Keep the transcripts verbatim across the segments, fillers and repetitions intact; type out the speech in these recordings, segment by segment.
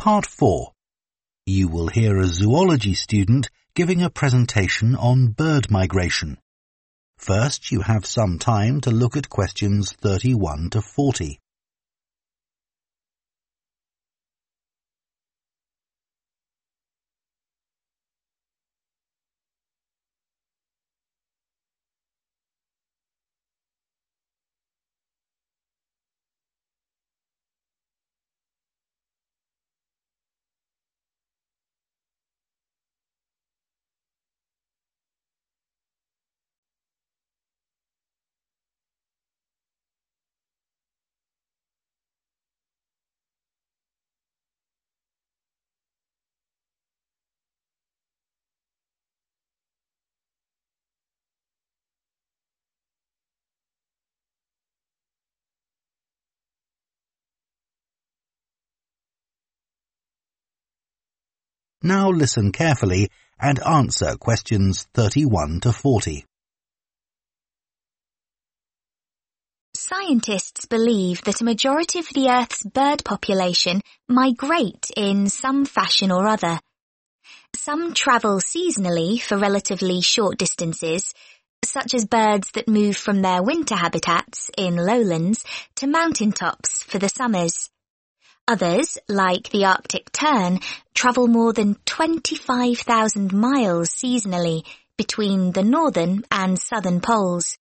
Part four. You will hear a zoology student giving a presentation on bird migration. First, you have some time to look at questions thirty-one to forty. Now listen carefully and answer questions thirty-one to forty. Scientists believe that a majority of the Earth's bird population migrate in some fashion or other. Some travel seasonally for relatively short distances, such as birds that move from their winter habitats in lowlands to mountaintops for the summers. Others, like the Arctic tern, travel more than twenty-five thousand miles seasonally between the northern and southern poles.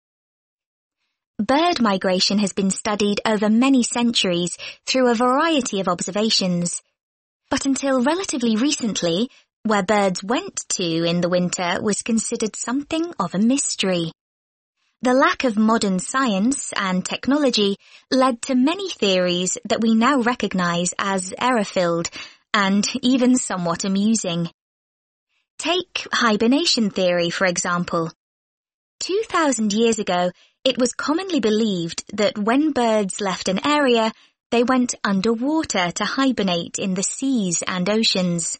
Bird migration has been studied over many centuries through a variety of observations. But until relatively recently, where birds went to in the winter was considered something of a mystery. The lack of modern science and technology led to many theories that we now recognize as error-filled and even somewhat amusing. Take hibernation theory, for example. Two thousand years ago, it was commonly believed that when birds left an area, they went underwater to hibernate in the seas and oceans.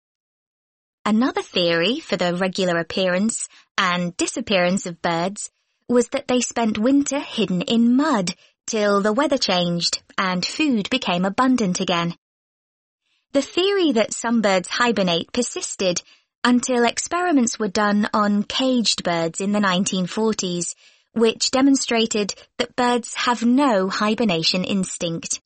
Another theory for the regular appearance and disappearance of birds was that they spent winter hidden in mud till the weather changed and food became abundant again. The theory that some birds hibernate persisted until experiments were done on caged birds in the nineteen forties, which demonstrated that birds have no hibernation instinct.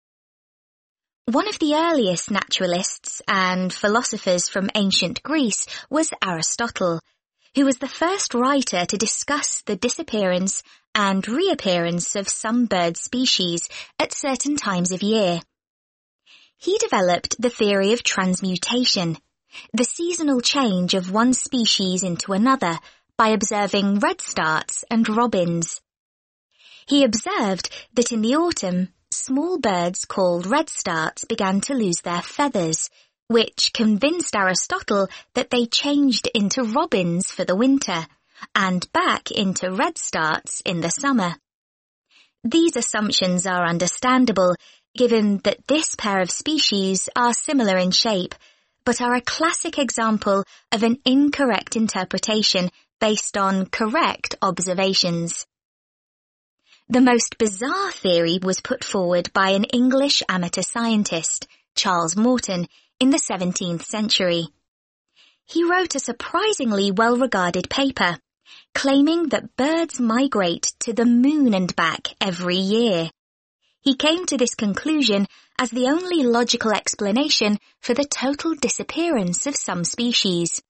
One of the earliest naturalists and philosophers from ancient Greece was Aristotle, who was the first writer to discuss the disappearance and reappearance of some bird species at certain times of year. He developed the theory of transmutation, the seasonal change of one species into another by observing redstarts and robins. He observed that in the autumn, small birds called redstarts began to lose their feathers, which convinced Aristotle that they changed into robins for the winter and back into redstarts in the summer. These assumptions are understandable, given that this pair of species are similar in shape, but are a classic example of an incorrect interpretation based on correct observations. The most bizarre theory was put forward by an English amateur scientist, Charles Morton, in the seventeenth century. He wrote a surprisingly well-regarded paper, claiming that birds migrate to the moon and back every year. He came to this conclusion as the only logical explanation for the total disappearance of some species.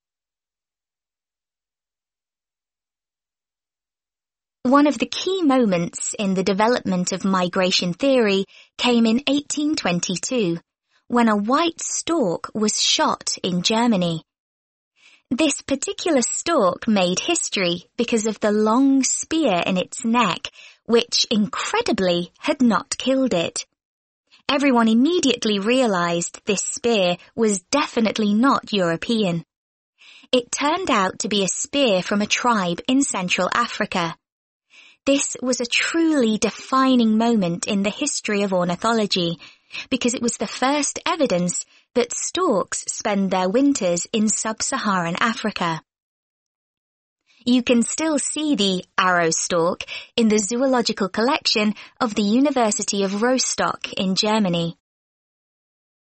One of the key moments in the development of migration theory came in eighteen twenty-two, when a white stork was shot in Germany. This particular stork made history because of the long spear in its neck, which incredibly had not killed it. Everyone immediately realized this spear was definitely not European. It turned out to be a spear from a tribe in Central Africa. This was a truly defining moment in the history of ornithology, because it was the first evidence that storks spend their winters in sub-Saharan Africa. You can still see the arrow stork in the zoological collection of the University of Rostock in Germany.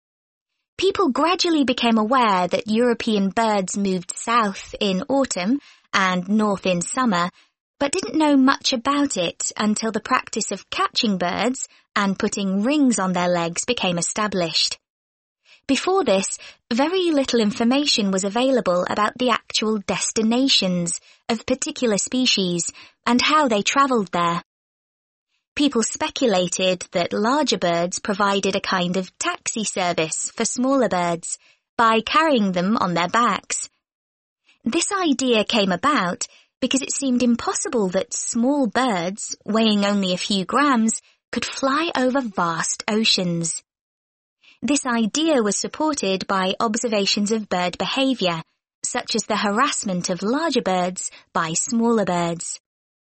People gradually became aware that European birds moved south in autumn and north in summer, but didn't know much about it until the practice of catching birds and putting rings on their legs became established. Before this, very little information was available about the actual destinations of particular species and how they travelled there. People speculated that larger birds provided a kind of taxi service for smaller birds by carrying them on their backs. This idea came about because it seemed impossible that small birds, weighing only a few grams, could fly over vast oceans. This idea was supported by observations of bird behaviour, such as the harassment of larger birds by smaller birds.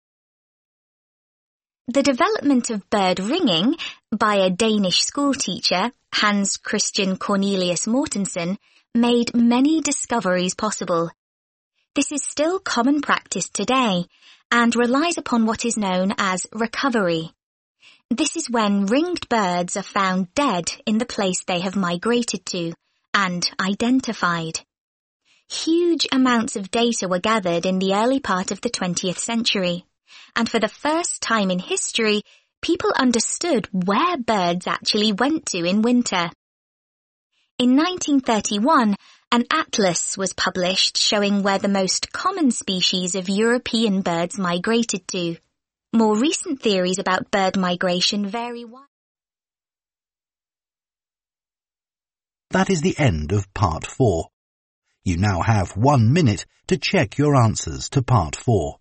The development of bird ringing by a Danish schoolteacher, Hans Christian Cornelius Mortensen, made many discoveries possible. This is still common practice today and relies upon what is known as recovery. This is when ringed birds are found dead in the place they have migrated to and identified. Huge amounts of data were gathered in the early part of the twentieth century, and for the first time in history, people understood where birds actually went to in winter. In nineteen thirty-one, an atlas was published showing where the most common species of European birds migrated to. More recent theories about bird migration vary widely. That is the end of part four. You now have one minute to check your answers to part four.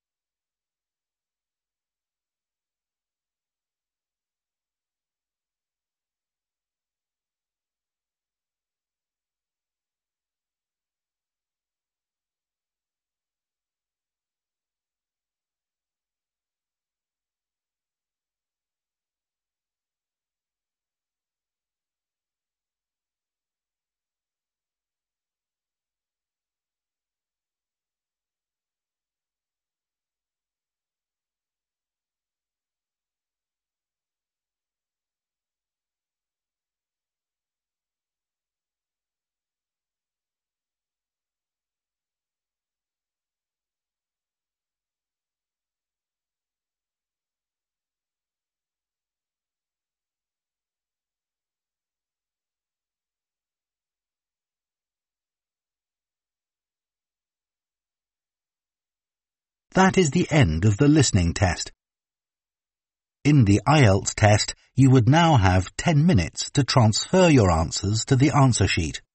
That is the end of the listening test. In the I E L T S test, you would now have ten minutes to transfer your answers to the answer sheet.